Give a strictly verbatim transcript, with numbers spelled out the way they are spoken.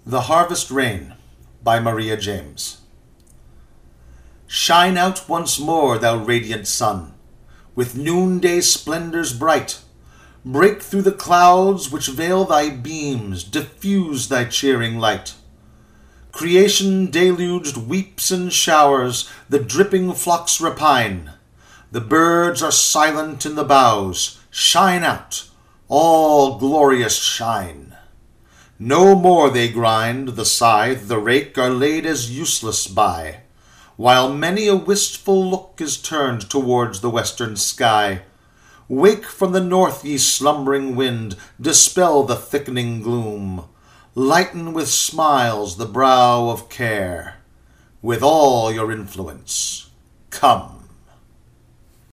The Harvest Rain by Maria James. Shine out once more, thou radiant sun, with noonday splendors bright. Break through the clouds which veil thy beams, diffuse thy cheering light. Creation deluged weeps and showers, the dripping flocks repine. The birds are silent in the boughs. Shine out, all glorious shine. No more they grind, the scythe, the rake are laid as useless by, while many a wistful look is turned towards the western sky. Wake from the north, ye slumbering wind, dispel the thickening gloom, lighten with smiles the brow of care. With all your influence, come.